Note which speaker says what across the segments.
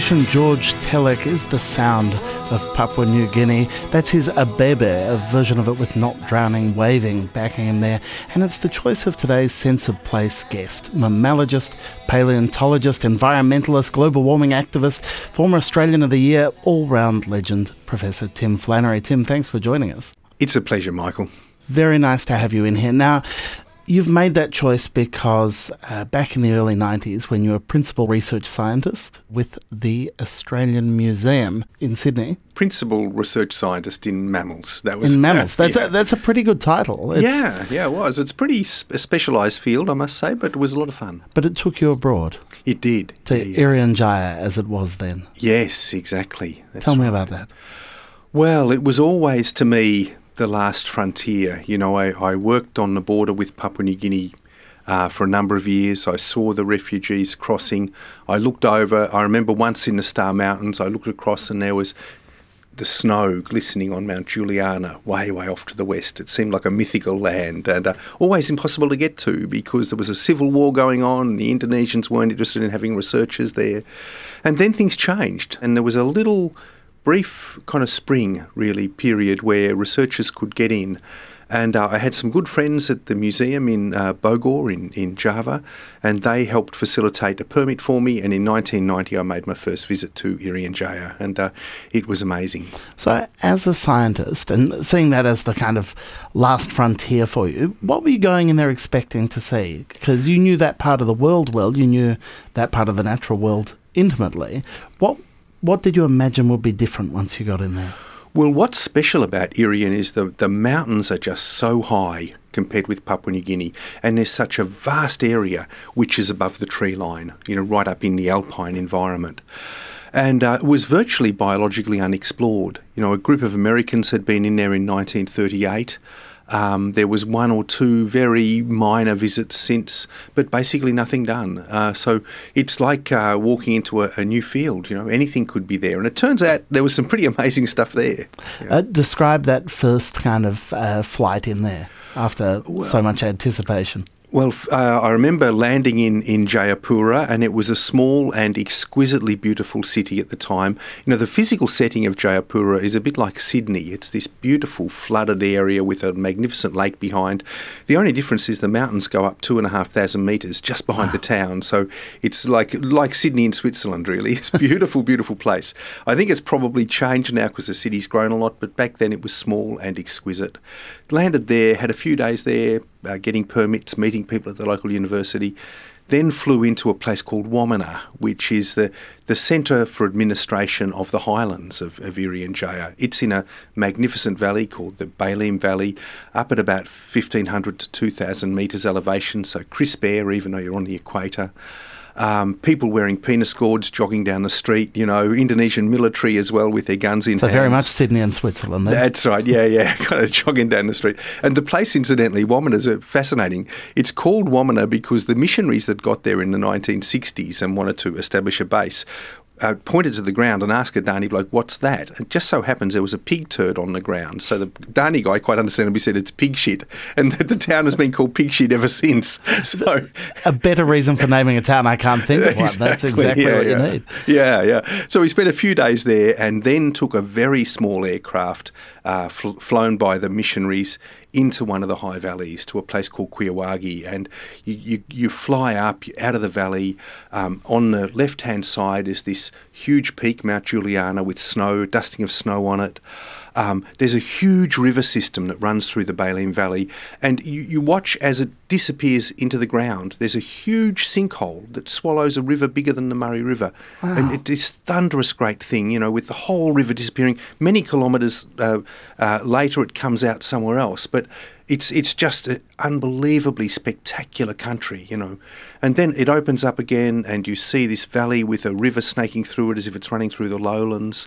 Speaker 1: musician George Telek is the sound of Papua New Guinea. That's his Abebe, a version of it with Not Drowning waving, backing him there. And it's the choice of today's Sense of Place guest, mammalogist, paleontologist, environmentalist, global warming activist, former Australian of the Year, all-round legend, Professor Tim Flannery. Tim, thanks for joining us.
Speaker 2: It's a pleasure, Michael.
Speaker 1: Very nice to have you in here. Now, you've made that choice because back in the early 90s, when you were principal research scientist with the Australian Museum in Sydney.
Speaker 2: Principal research scientist in mammals. That was
Speaker 1: in mammals. That's a pretty good title.
Speaker 2: Yeah, it was. It's a specialised field, I must say, but it was a lot of fun.
Speaker 1: But it took you abroad.
Speaker 2: It did.
Speaker 1: To Irian Jaya, as it was then.
Speaker 2: Yes, exactly.
Speaker 1: Tell me about that.
Speaker 2: Well, it was always, to me, the last frontier. You know, I worked on the border with Papua New Guinea for a number of years. I saw the refugees crossing. I looked over. I remember once in the Star Mountains, I looked across and there was the snow glistening on Mount Juliana, way, way off to the west. It seemed like a mythical land and always impossible to get to because there was a civil war going on and the Indonesians weren't interested in having researchers there. And then things changed and there was a little brief kind of spring, really, period where researchers could get in. And I had some good friends at the museum in Bogor in Java, and they helped facilitate a permit for me. And in 1990, I made my first visit to Irian Jaya, and it was amazing.
Speaker 1: So as a scientist, and seeing that as the kind of last frontier for you, what were you going in there expecting to see? Because you knew that part of the world well, you knew that part of the natural world intimately. What did you imagine would be different once you got in there?
Speaker 2: Well, what's special about Irian is the mountains are just so high compared with Papua New Guinea, and there's such a vast area which is above the tree line, you know, right up in the alpine environment. And it was virtually biologically unexplored. You know, a group of Americans had been in there in 1938. There was one or two very minor visits since, but basically nothing done. So it's like walking into a new field. You know, anything could be there. And it turns out there was some pretty amazing stuff there.
Speaker 1: Describe that first kind of flight in there after so much anticipation.
Speaker 2: Well, I remember landing in Jayapura, and it was a small and exquisitely beautiful city at the time. You know, the physical setting of Jayapura is a bit like Sydney. It's this beautiful flooded area with a magnificent lake behind. The only difference is the mountains go up 2,500 metres just behind the town. So it's like Sydney in Switzerland, really. It's a beautiful, beautiful place. I think it's probably changed now because the city's grown a lot, but back then it was small and exquisite. Landed there, had a few days there, getting permits, meeting people at the local university, then flew into a place called Wamena, which is the centre for administration of the highlands of Irian Jaya. It's in a magnificent valley called the Baleen Valley, up at about 1,500 to 2,000 metres elevation, so crisp air even though you're on the equator. People wearing penis gourds jogging down the street, you know, Indonesian military as well with their guns in hands.
Speaker 1: So very much Sydney and Switzerland then.
Speaker 2: That's right, yeah, kind of jogging down the street. And the place, incidentally, Wamena, is fascinating. It's called Wamena because the missionaries that got there in the 1960s and wanted to establish a base pointed to the ground and asked a Dani bloke, what's that? And just so happens there was a pig turd on the ground. So the Dani guy quite understandably said it's pig shit. And the town has been called pig shit ever since. So
Speaker 1: a better reason for naming a town I can't think of one. Exactly, that's exactly what you need.
Speaker 2: Yeah. So we spent a few days there and then took a very small aircraft flown by the missionaries into one of the high valleys to a place called Quiawagi, and you fly up out of the valley. On the left-hand side is this huge peak, Mount Juliana, with snow, dusting of snow on it. There's a huge river system that runs through the Baleen Valley, and you watch as it disappears into the ground. There's a huge sinkhole that swallows a river bigger than the Murray River.
Speaker 1: Wow.
Speaker 2: And it's this thunderous great thing, you know, with the whole river disappearing. Many kilometres later it comes out somewhere else, but it's just an unbelievably spectacular country, you know. And then it opens up again and you see this valley with a river snaking through it as if it's running through the lowlands.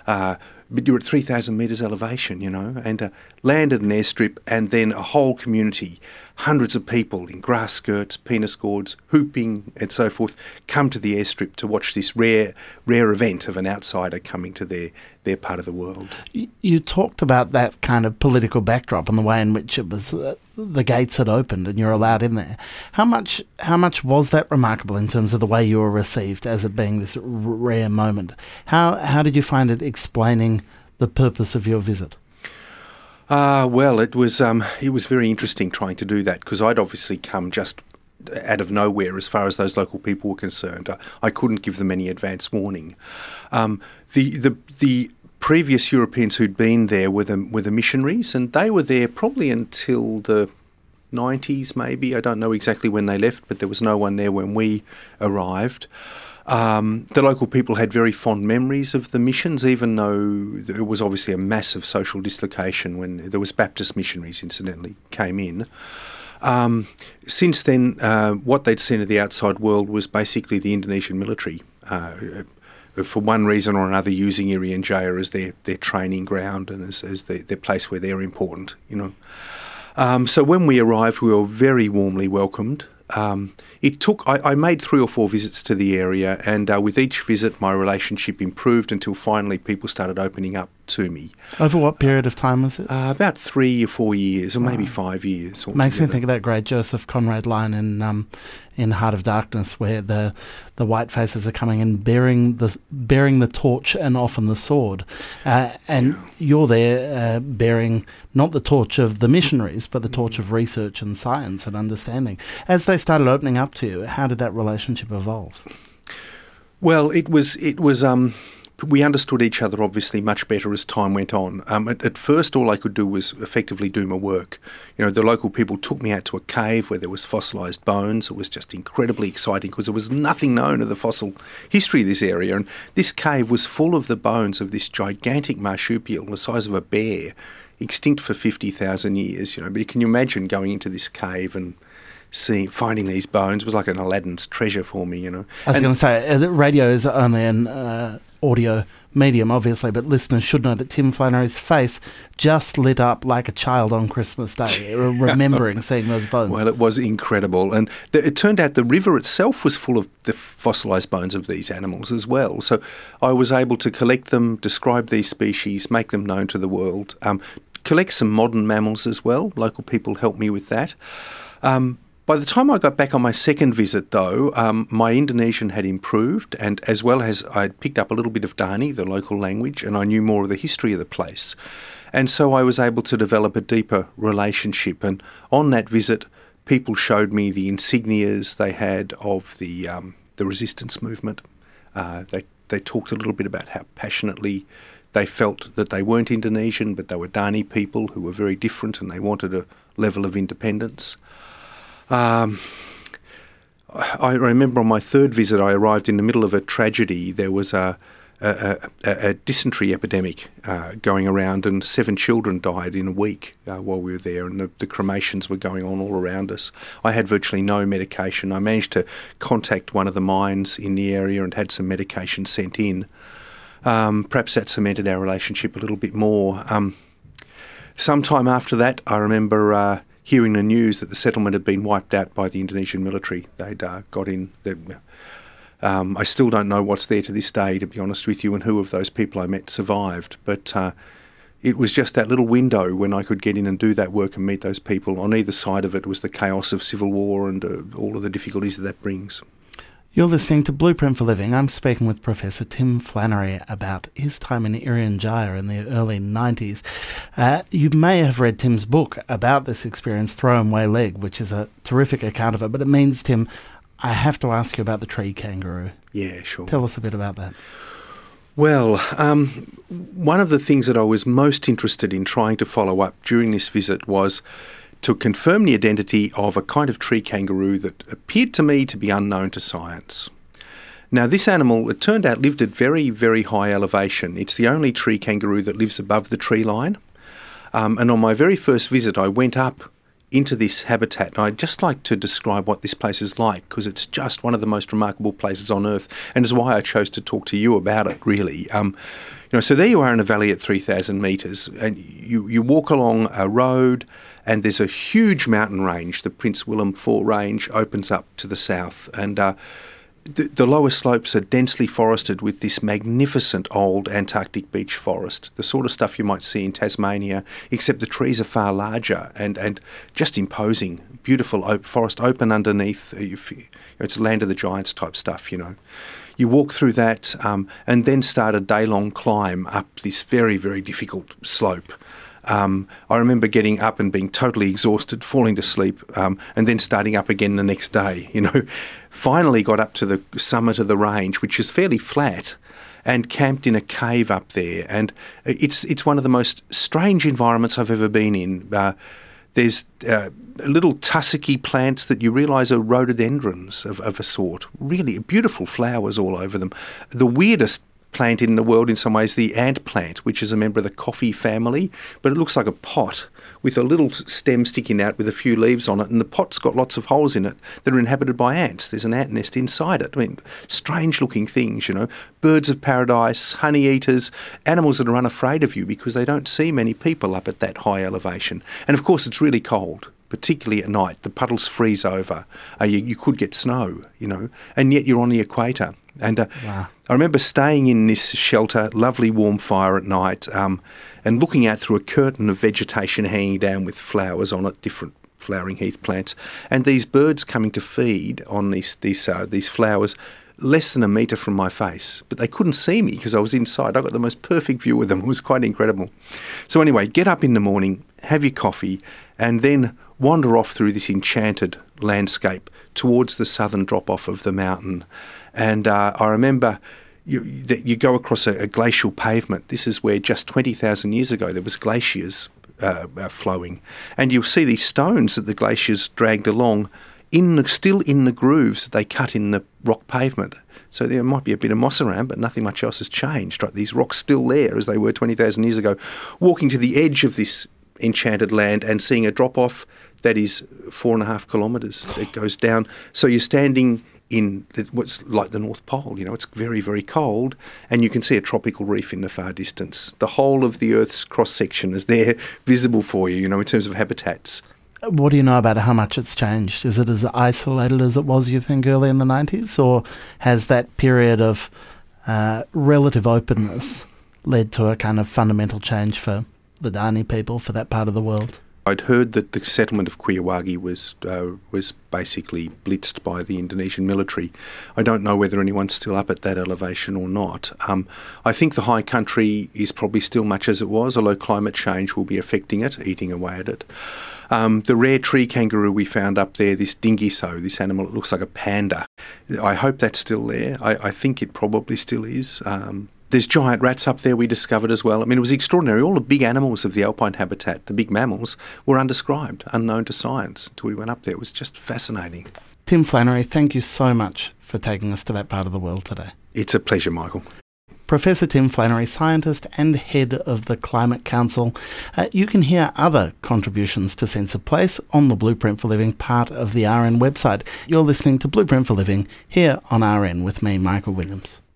Speaker 2: But you're at 3,000 metres elevation, you know, and landed an airstrip and then a whole community, hundreds of people in grass skirts, penis gourds, hooping and so forth, come to the airstrip to watch this rare event of an outsider coming to their part of the world.
Speaker 1: You talked about that kind of political backdrop and the way in which it was the gates had opened and you're allowed in there. How much was that remarkable in terms of the way you were received as it being this rare moment? How did you find it explaining the purpose of your visit?
Speaker 2: Well, it was very interesting trying to do that, because I'd obviously come just out of nowhere as far as those local people were concerned. I couldn't give them any advance warning. The previous Europeans who'd been there were the missionaries, and they were there probably until the 90s maybe. I don't know exactly when they left, but there was no one there when we arrived. The local people had very fond memories of the missions, even though there was obviously a massive social dislocation when there was Baptist missionaries, incidentally, came in. Since then, what they'd seen of the outside world was basically the Indonesian military, for one reason or another, using Irian Jaya as their training ground and as their place where they're important, you know. So when we arrived, we were very warmly welcomed. I made 3 or 4 visits to the area, and with each visit my relationship improved until finally people started opening up to me.
Speaker 1: Over what period of time was it?
Speaker 2: About 3 or 4 years, or maybe 5 years.
Speaker 1: Makes me think of that great Joseph Conrad line in Heart of Darkness, where the white faces are coming in bearing the torch and often the sword, and you're there bearing not the torch of the missionaries but the torch of research and science and understanding. As they started opening up to you, how did that relationship evolve?
Speaker 2: Well, it was we understood each other obviously much better as time went on. At first, all I could do was effectively do my work. You know, the local people took me out to a cave where there was fossilised bones. It was just incredibly exciting because there was nothing known of the fossil history of this area. And this cave was full of the bones of this gigantic marsupial the size of a bear, extinct for 50,000 years. You know, but can you imagine going into this cave and finding these bones? It was like an Aladdin's treasure for me, you know.
Speaker 1: I was going to say, radio is only an audio medium, obviously, but listeners should know that Tim Flannery's face just lit up like a child on Christmas Day, remembering seeing those bones.
Speaker 2: Well, it was incredible. And it turned out the river itself was full of the fossilised bones of these animals as well. So I was able to collect them, describe these species, make them known to the world, collect some modern mammals as well. Local people helped me with that. By the time I got back on my second visit, though, my Indonesian had improved, and as well as I'd picked up a little bit of Dani, the local language, and I knew more of the history of the place. And so I was able to develop a deeper relationship. And on that visit, people showed me the insignias they had of the resistance movement. They talked a little bit about how passionately they felt that they weren't Indonesian, but they were Dani people who were very different, and they wanted a level of independence. I remember on my third visit, I arrived in the middle of a tragedy. There was a dysentery epidemic going around, and 7 children died in a week while we were there, and the cremations were going on all around us. I had virtually no medication. I managed to contact one of the mines in the area and had some medication sent in. Perhaps that cemented our relationship a little bit more. Sometime after that, I remember hearing the news that the settlement had been wiped out by the Indonesian military. They'd got in. I still don't know what's there to this day, to be honest with you, and who of those people I met survived. But it was just that little window when I could get in and do that work and meet those people. On either side of it was the chaos of civil war and all of the difficulties that brings.
Speaker 1: You're listening to Blueprint for Living. I'm speaking with Professor Tim Flannery about his time in Irian Jaya in the early 90s. You may have read Tim's book about this experience, Throwaway Leg, which is a terrific account of it, but it means, Tim, I have to ask you about the tree kangaroo.
Speaker 2: Yeah, sure.
Speaker 1: Tell us a bit about that.
Speaker 2: Well, one of the things that I was most interested in trying to follow up during this visit was to confirm the identity of a kind of tree kangaroo that appeared to me to be unknown to science. Now, this animal, it turned out, lived at very, very high elevation. It's the only tree kangaroo that lives above the tree line. And on my very first visit, I went up into this habitat. And I'd just like to describe what this place is like, because it's just one of the most remarkable places on Earth, and is why I chose to talk to you about it, really. So there you are in a valley at 3,000 metres, and you walk along a road, and there's a huge mountain range. The Prince Willem IV Range opens up to the south, and the lower slopes are densely forested with this magnificent old Antarctic beech forest, the sort of stuff you might see in Tasmania, except the trees are far larger and just imposing. Beautiful forest open underneath. It's land of the giants type stuff, You walk through that and then start a day-long climb up this very, very difficult slope. I remember getting up and being totally exhausted, falling to sleep, and then starting up again the next day, Finally got up to the summit of the range, which is fairly flat, and camped in a cave up there. And it's one of the most strange environments I've ever been in. There's little tussocky plants that you realise are rhododendrons of a sort. Really beautiful flowers all over them. The weirdest plant in the world in some ways, the ant plant, which is a member of the coffee family, but it looks like a pot with a little stem sticking out with a few leaves on it, and the pot's got lots of holes in it that are inhabited by ants. There's an ant nest inside it. Strange looking things, birds of paradise, honey eaters, animals that are unafraid of you because they don't see many people up at that high elevation. And of course it's really cold, particularly at night. The puddles freeze over. You could get snow, and yet you're on the equator. And wow. I remember staying in this shelter, lovely warm fire at night, and looking out through a curtain of vegetation hanging down with flowers on it, different flowering heath plants, and these birds coming to feed on these flowers less than a metre from my face. But they couldn't see me because I was inside. I got the most perfect view of them. It was quite incredible. So anyway, get up in the morning, have your coffee, and then wander off through this enchanted landscape towards the southern drop-off of the mountain. And I remember that you go across a glacial pavement. This is where just 20,000 years ago there was glaciers flowing. And you'll see these stones that the glaciers dragged along still in the grooves that they cut in the rock pavement. So there might be a bit of moss around, but nothing much else has changed. Right? These rocks still there as they were 20,000 years ago. Walking to the edge of this enchanted land and seeing a drop-off that is 4.5 kilometres. It goes down. So you're standing in what's like the North Pole. It's very, very cold, and you can see a tropical reef in the far distance. The whole of the Earth's cross-section is there visible for you, in terms of habitats.
Speaker 1: What do you know about how much it's changed? Is it as isolated as it was, you think, early in the 90s, or has that period of relative openness led to a kind of fundamental change for the Dani people, for that part of the world?
Speaker 2: I'd heard that the settlement of Quiawagi was basically blitzed by the Indonesian military. I don't know whether anyone's still up at that elevation or not. I think the high country is probably still much as it was, although climate change will be affecting it, eating away at it. The rare tree kangaroo we found up there, this dingiso, this animal, it looks like a panda. I hope that's still there. I think it probably still is. There's giant rats up there we discovered as well. It was extraordinary. All the big animals of the alpine habitat, the big mammals, were undescribed, unknown to science until we went up there. It was just fascinating.
Speaker 1: Tim Flannery, thank you so much for taking us to that part of the world today.
Speaker 2: It's a pleasure, Michael.
Speaker 1: Professor Tim Flannery, scientist and head of the Climate Council. You can hear other contributions to Sense of Place on the Blueprint for Living part of the RN website. You're listening to Blueprint for Living here on RN with me, Michael Williams.